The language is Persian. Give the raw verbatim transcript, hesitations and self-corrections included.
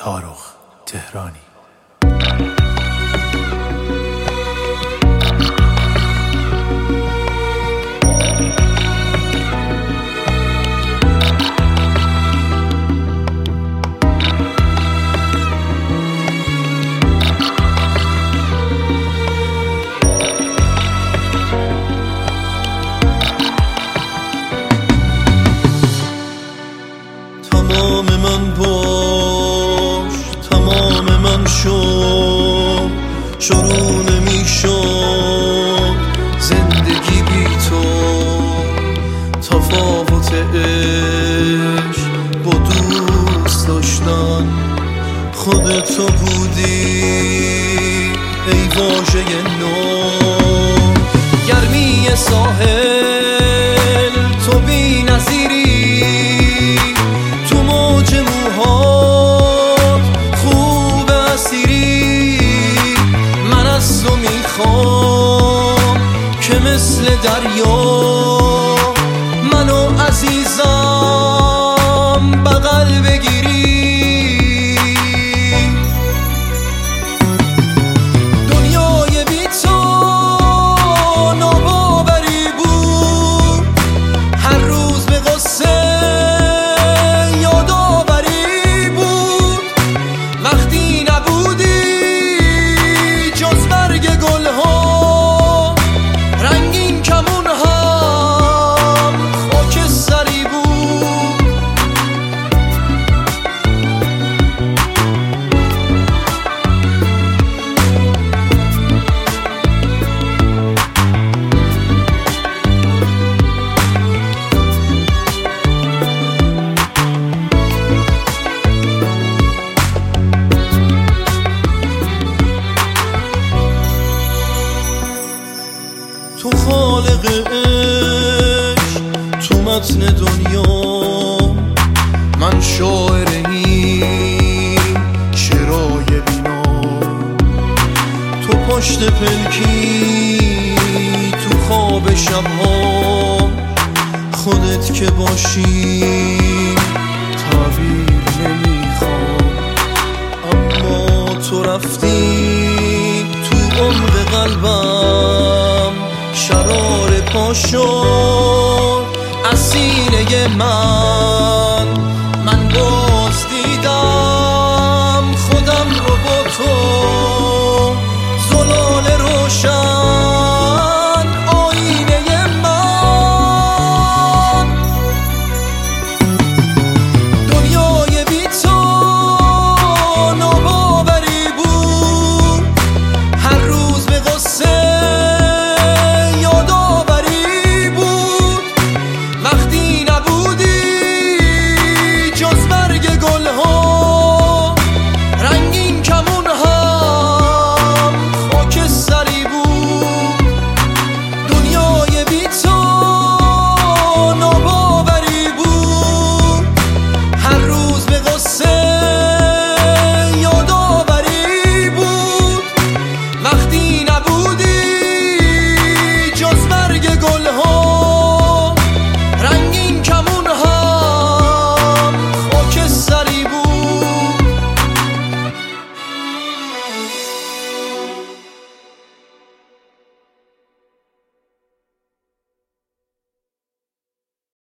تارخ تهرانی. تمام من باش، تمام من شو، شروع نمی شد زندگی بی تو. تفاوت عشق با دوست داشتن خودتو بودی ای واژه نو. گرمی ساحل تو بی نظیری، خوب اسیری. من از تو میخوام که مثل دریا منو عزیزم بغل بگیری. دنیای بی تو ناباوری بود، هر روز به قصه وقتی نبودی جز برگ گل ها، رنگین کمون هم خاک سری بود. تو خالق عشق تو متن دنیا، من شاعر این شعرهای بینا. تو پشت پلکی تو خواب شبها، خودت که باشی تعبیر نمیخوام. اما تو رفتی تو عمق قلبم، شرار پا شد از سینه من.